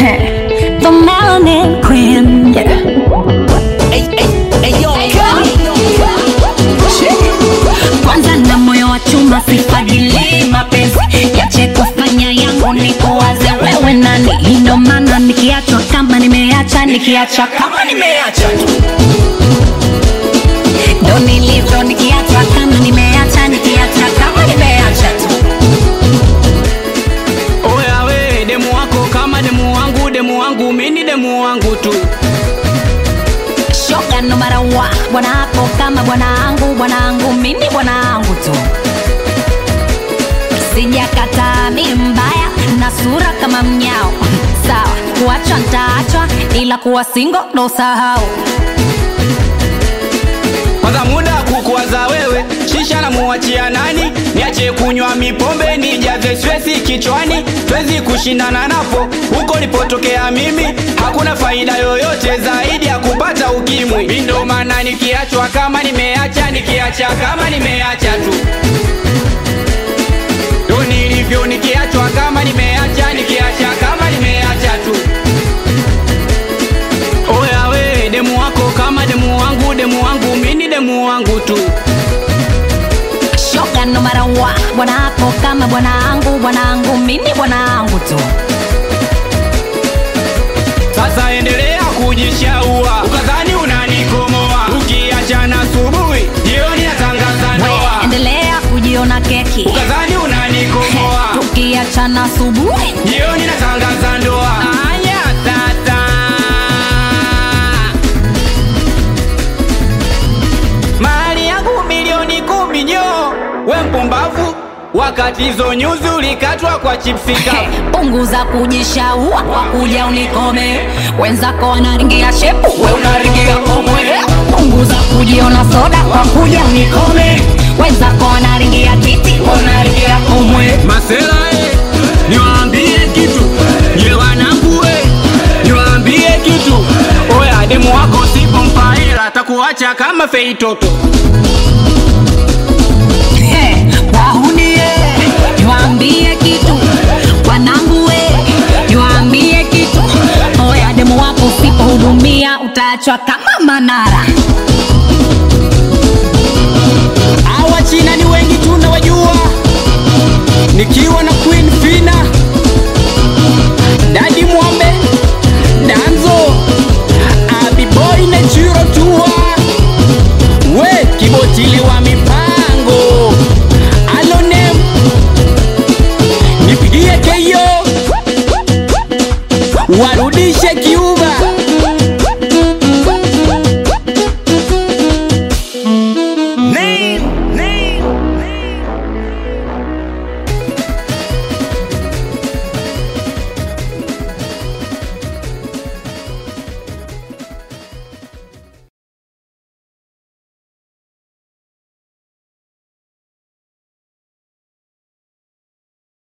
The Melanin Queen, yeah. Kwanza na moyo wa chuma sifagili mapenzi yache kufanya yangu ni kuwaze wewe nani. Ndo maana nikiachwa kama nimeacha, nikiacha kama nimeacha tu ndo nilivyo, nikiachwa kama nimeacha, nikiacha kama nimeacha tu. Oya we, demu wako kama demu wangu, mini demu wangu tu. Shoga no matter what, bwana wako kama bwanangu, mimi bwanangu tu. Sijakataa mimi mbaya na sura kama mnyao. Sawa, kuachwa nitaachwa, ila kuwa single ndo sahau. Kwanza muda kukuwaza wewe, shisha na muachia nani? Niache kunywa mipombe, nijaze stresi kichwani. Twezi kushindana napo, huko nilipotokea mimi. Hakuna faida yoyote zaidi ya kupata ukimwi. Ndo maana nikiachwa kama nimeacha, nikiacha kama nimeacha tu. Ndo nilivyo, nikiachwa kama nimeacha, nikiacha kama nimeacha tu. Oya we, demu wako kama demu wangu, mini demu wangu tu. Shoga no matter what, bwana wako kama bwanangu, mimi bwanangu tu. Sasa endelea kujishaua, ukadhani unanikomoa. Ukiachana asubuhi, jioni natangaza ndoa. Endelea kujiona keki, ukadhani unanikomoa. tukiachana asubuhi, jioni natangaza ndoa. Aya tata, mali yangu milioni 10 nyo. We mpumbavu, wakati hizo nyuzi ulikatwa kwa chipsi kavu. punguza kujishaua, wakuja unikome. Wenzako wanaringia shepu, we unaringia komwe. Punguza kujiona soda, wakuja unikome. Wenzako wanaringia titi, we unaringia komwe. Masela niwaambie kitu, nye wanangu niwaambie kitu. Oya demu wako sipo mpaela, atakuacha kama fei toto. Wahunie, niwaambie kitu. Wanangu niwaambie kitu. Oya demu wako usipohudumia, utaachwa kama Manara.